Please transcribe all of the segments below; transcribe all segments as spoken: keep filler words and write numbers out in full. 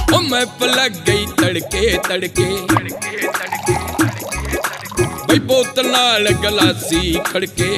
ओ मैं पलक गई तड़के तड़के भाई बोतल नाल गलासी खड़के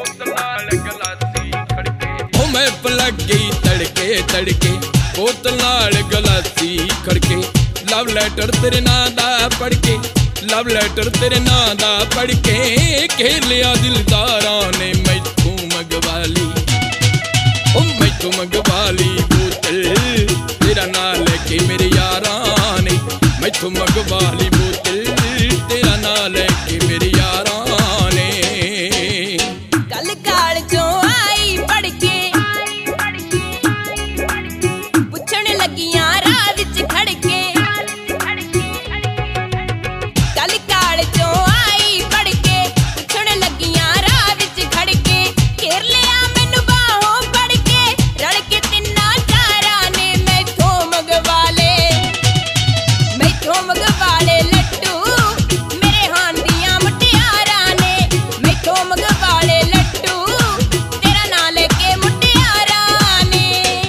ओ मैं पलक गई तड़के तड़के बोतल नाल गलासी खड़के लव लेटर तेरे नां दा पढ़ के लव लेटर तेरे नां दा पढ़ के घेर लिया दिलदारां ने मैथों मंगवाली ओ मैथों मंगवाली बोतल तेरा नां लेके मेरे यारां ने मैथों मंगवाली बोतल तेरा नां लेके मेरे यारां ने कल काल चों आई पढ़ के पुछण लगियां राह विच खड़ के कल काल चों आई पढ़ के पुछण लगियां राह विच खड़ के घेर लिया मैनू बाहों पढ़ के रल के तिन्ना चारां ने मैथों मंगवाले मैथों मंगवाले लट्टू मेरे हान दियां मुटियारां ने मैथों मंगवाले लट्टू तेरा नां लेके मुटियारां ने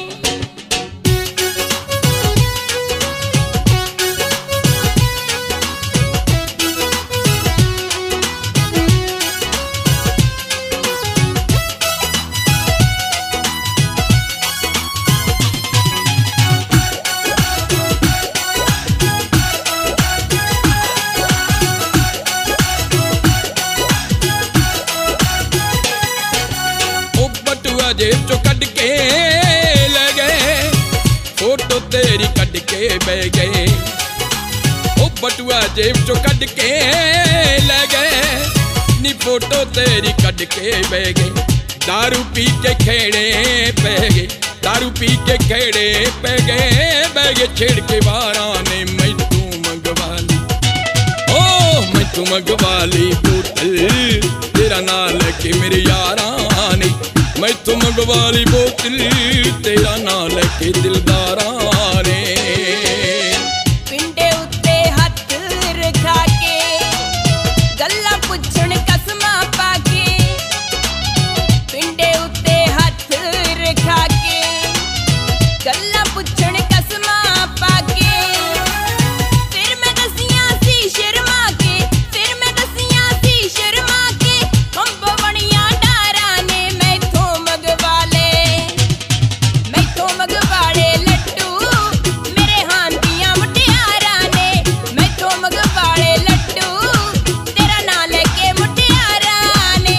ओ बटुआ जेब चो कट के ले गए फोटो तेरी कट के बह गए ओ बटुआ जेब चो कट के ले गए नी फोटो तेरी कट के बह गए दारू पी के खेड़े पै गए दारू पी के खेड़े पै गए बह गए छेड़ के वारां ने मैथों मंगवाली ओ मैथों मंगवाली बोतल तेरा नां लेके मेरे यारां ने मैथों मंगवाली बोतल तेरा नां लेके दिलदारां ने पिंडे उत्ते हथ रखा के गल्लां पुछण कसमां पा के पिंडे उत्ते हथ रखा के गल्लां पुछण कसमां पा के फिर मैं दसियां सी शर्मा के फिर मैं दसियां सी शर्मा के कंबो बणियां डारां ने मैथों मंगवाले मैथों मंगवाले लट्टू मेरे हान दियां मुटियारां ने मैथों मंगवाले लट्टू तेरा नां लेके मुटियारां ने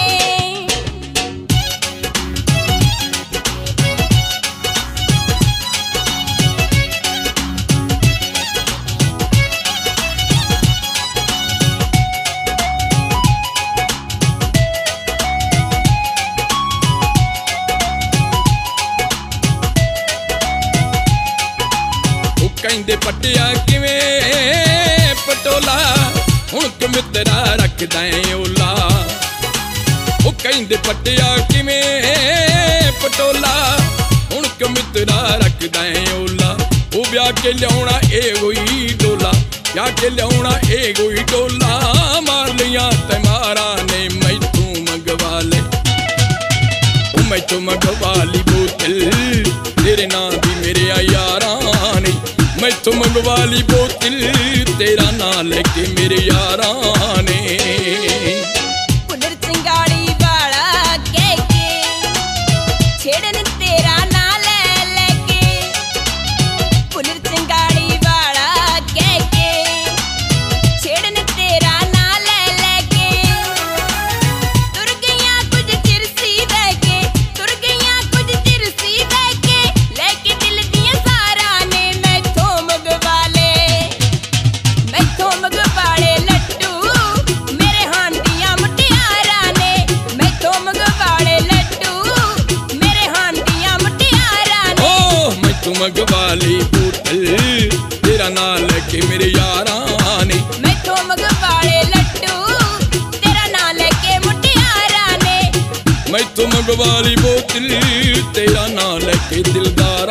ਉਹ ਕਹਿੰਦੇ ਪੱਟਿਆ ਕਿਵੇਂ ਪਟੋਲਾ ਹੁਣ ਕਿ ਮਿੱਤਰਾ ਰੱਖਦਾ ਏ ਓਲਾ ਉਹ ਕਹਿੰਦੇ ਪੱਟਿਆ ਕਿਵੇਂ ਪਟੋਲਾ ਹੁਣ ਕਿ ਮਿੱਤਰਾ ਰੱਖਦਾ ਏ ਓਲਾ ਉਹ ਵਿਆਹ ਕੇ ਲਿਆਉਣਾ ਇਹ ਹੋਈ ਡੋਲਾ ਵਿਆਹ ਕੇ ਲਿਆਉਣਾ ਇਹ ਹੋਈ ਡੋਲਾ ਮਾਰ ਲਿਆ ਤੇ ਮਾਰਾਂ ਨੇ ਮੈਥੋਂ ਮੰਗਵਾ ਲੈ ਉਹ ਮੈਥੋਂ ਮੰਗਵਾਲੀ ਬੋਤਲ तेरे नां दी मेरे यारां ने मैथों मंगवाली बोतल तेरा नां लेके मेरे यारां ने पुनर चिंगाड़ी वाला कह के छेड़न तेरा नां ले लेके पुनर चिंगाड़ी वाला कह के छेड़न तेरा नां ले लेके तुर गईयां कुछ चिर सी बह के तुर गईयां कुछ चिर सी बह के लेके दिल दियां सारां ने मैथों मंगवाले मैथों मंगवाले लट्टू मेरे हान दियां मुटियारां ने मैथों मंगवाले लट्टू मेरे हान दियां मुटियारां ने ओ मैथों मंगवाली बोतल तेरा नां लेके मेरे यारां ने मैथों मंगवाले लट्टू तेरा नां लेके मुटियारां ने मैथों मंगवाली बोतल तेरा नां लेके दिलदार